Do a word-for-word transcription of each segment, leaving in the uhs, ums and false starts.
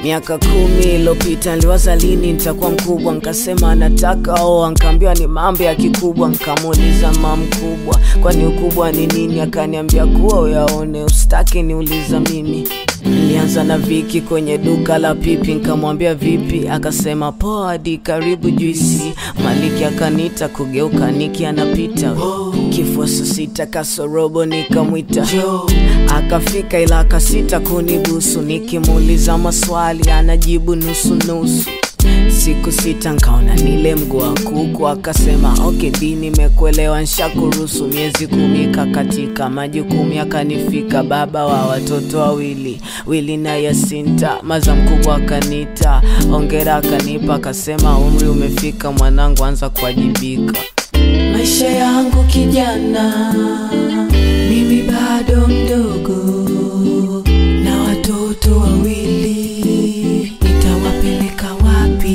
Miaka kumi iliyopita niliwaza lini nitakuwa mkubwa, nikasema nataka oa, nikaambiwa ni mambo ya kikubwa. Nikamuuliza mama mkubwa, kwani ukubwa ni nini? Akaniambia kuwa uyaone, usitaki niuliza mimi. Nilianza na Viki kwenye duka la pipi, nikamwambia vipi, akasema poa di karibu juisi. Maliki akanita kugeuka Niki anapita, kifua sita kasorobo nikamwita. Akafika ila akasita kunibusu, nikimuuliza maswali anajibu nusu nusu. Siku sita nkaona nile mguu wa kuku, akasema okay di nimekuelewa nshakuruhusu. Miezi kumi kakatika, majukumu akanifika, baba wa watoto wawili, Wili na Yasinta. Maza mkubwa akanita, ongera akanipa, akasema umri umefika mwanangu, anza kuwajibika. Maisha yangu kijana, mimi bado mdogo, na watoto wawili, nitawapeleka wapi?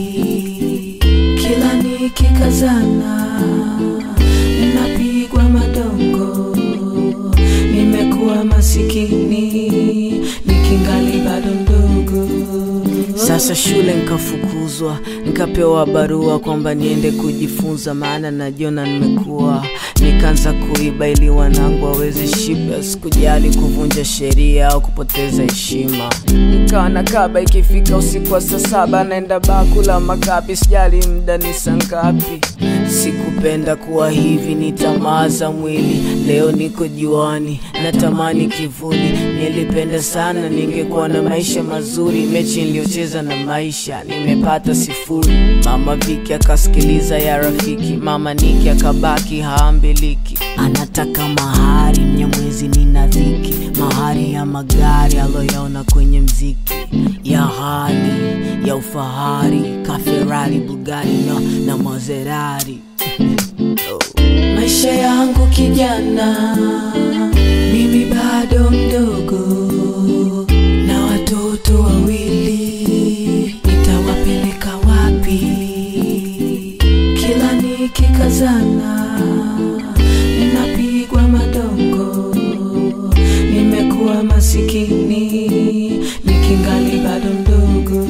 Kila nikikazana ninapigwa madongo, nimekuwa masikini nikingali bado mdogo. Sasa shule nikafukuzwa, nikapewa barua kwamba niende kujifunza, maana najiona nimekuwa. Nikaanza kuiba ili wanangu waweze shiba, sikujali kuvunja sheria au kupoteza heshima. Nikawa nakaba, ikifika usiku wa saa saba naenda bakula makapi, sijali muda ni saa ngapi. Sikupenda kuwa hivi, ni tamaa za mwili. Leo niko juani, natamani kivuli. Nilipenda sana ningekuwa na maisha mazuri, mechi niliocheza na maisha nimepata sifuri. Mama Viki akasikiliza ya rafiki, mama Niki akabaki haambiliki. Anataka mahari, Mnyamwezi nina dhiki, mahari ya magari aloyaona kwenye mziki, ya hali ya ufahari, ka Ferrari, Bugatti na, na Maserati. Oh. Maisha yangu kijana, mimi bado mdogo, na watoto wawili, nitawapeleka wapi? Kila nikikazana ninapigwa madongo, nimekuwa masikini nikingali bado mdogo.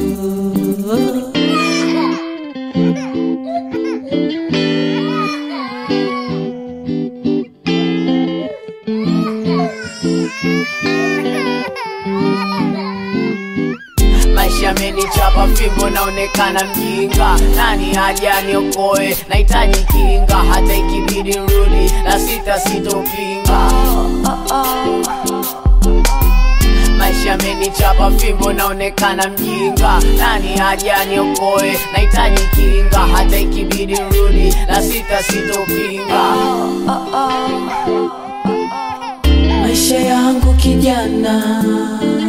Maisha yamenichapa fimbo, naonekana mjinga. Nani haja niokoe, nahitaji kinga. Hata ikibidi rudi, la sita sitopinga. Maisha yamenichapa fimbo, naonekana mjinga. Nani haja niokoe, nahitaji kinga. Hata ikibidi rudi, la sita sitopinga. Maisha yangu kijana,